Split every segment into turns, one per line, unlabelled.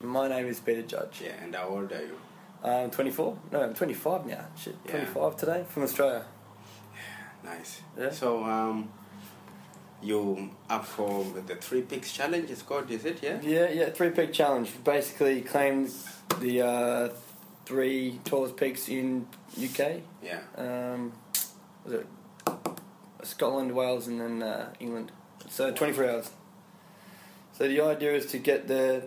My name is Peter Judge.
Yeah, and how old are you?
24? No, I'm 25 now. Shit,
Yeah.
25 today from Australia.
Nice.
Yeah.
So, you up for the 3 Peaks Challenge, it's called, is it, yeah?
Yeah, 3 Peak Challenge. Basically claims the 3 tallest peaks in UK.
Yeah.
Was it Scotland, Wales and then England. So 24 hours. So the idea is to get the,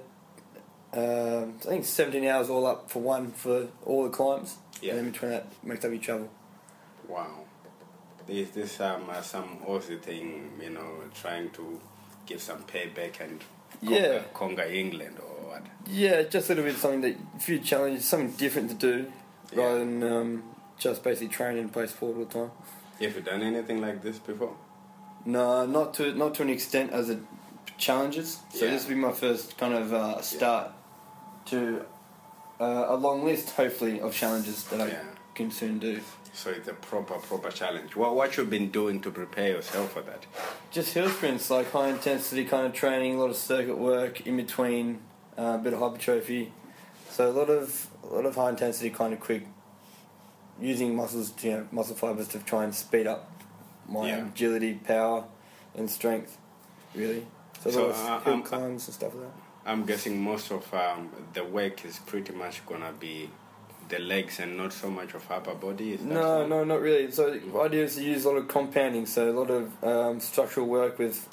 I think 17 hours all up for one for all the climbs.
Yeah.
And then between that makes up your travel.
Wow. Is this some Aussie thing, trying to give some payback and conquer England or what?
Yeah, just a little bit something that, a few challenges, something different to do rather than just basically train and play sport all the time.
Have you done anything like this before?
No, not to an extent as it challenges. So this will be my first kind of start to a long list, hopefully, of challenges that I can soon do.
So it's a proper challenge. What you've been doing to prepare yourself for that?
Just hill sprints, like high intensity kind of training, a lot of circuit work in between, a bit of hypertrophy. So a lot of high intensity kind of quick, using muscles, muscle fibers to try and speed up my agility, power, and strength. Really. So a lot of hill climbs and stuff like that.
I'm guessing most of the work is pretty much gonna be the legs and not so much of upper body.
No, not really. So the idea is to use a lot of compounding, so a lot of structural work with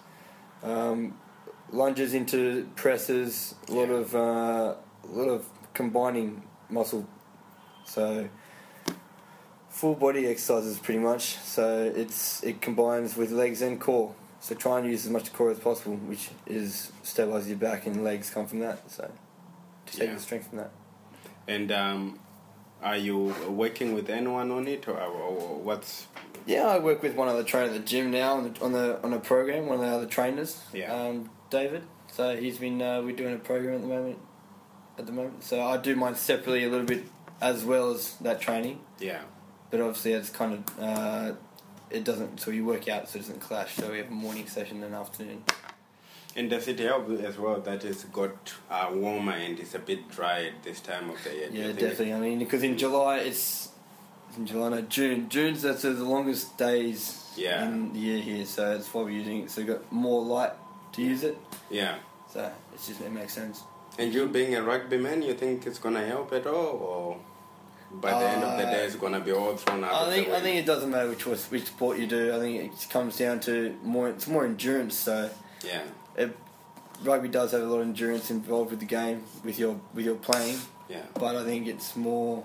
lunges into presses, a lot of combining muscle. So full body exercises pretty much. So it combines with legs and core. So try and use as much core as possible, which is stabilise your back, and legs come from that. So to take the strength from that.
And are you working with anyone on it, or what's?
Yeah, I work with one other trainer at the gym now on a program. One of the other trainers, David. So he's been we're doing a program at the moment. So I do mine separately a little bit as well as that training.
Yeah.
But obviously it's kind of it doesn't. So you work out so it doesn't clash. So we have a morning session and an afternoon.
And does it help as well that it's got warmer and it's a bit dry at this time of the year?
Yeah, definitely. I mean, because in July June. June's that's the longest days in the year here, so that's why we're using it. So you've got more light to use it. Yeah. So it makes sense.
And you being a rugby man, you think it's gonna help at all, or by the end of the day it's gonna be all thrown out?
I think it doesn't matter which sport you do. I think it comes down to more endurance. So rugby does have a lot of endurance involved with the game, with your playing. Yeah. But I think it's more.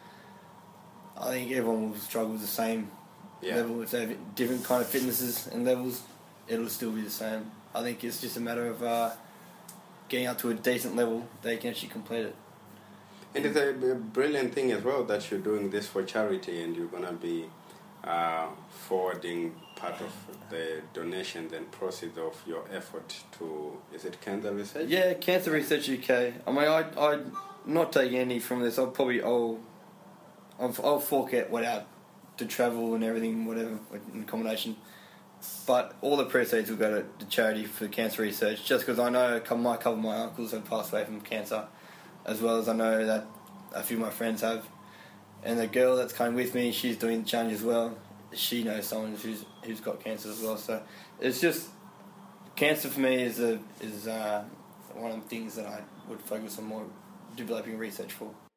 I think everyone will struggle with the same level. If they have different kind of fitnesses and levels, it'll still be the same. I think it's just a matter of getting up to a decent level they can actually complete it.
And it's a brilliant thing as well that you're doing this for charity, and you're gonna be forwarding part of the donations and proceeds of your effort to, is it Cancer Research?
Yeah, Cancer Research UK. I mean, I'm not taking any from this. I'll fork out to travel and everything, whatever, in combination. But all the proceeds will go to charity for Cancer Research, just because I know a couple of my uncles have passed away from cancer, as well as I know that a few of my friends have. And the girl that's coming with me, she's doing the challenge as well. She knows someone who's got cancer as well. So it's just, cancer for me is one of the things that I would focus on more developing research for.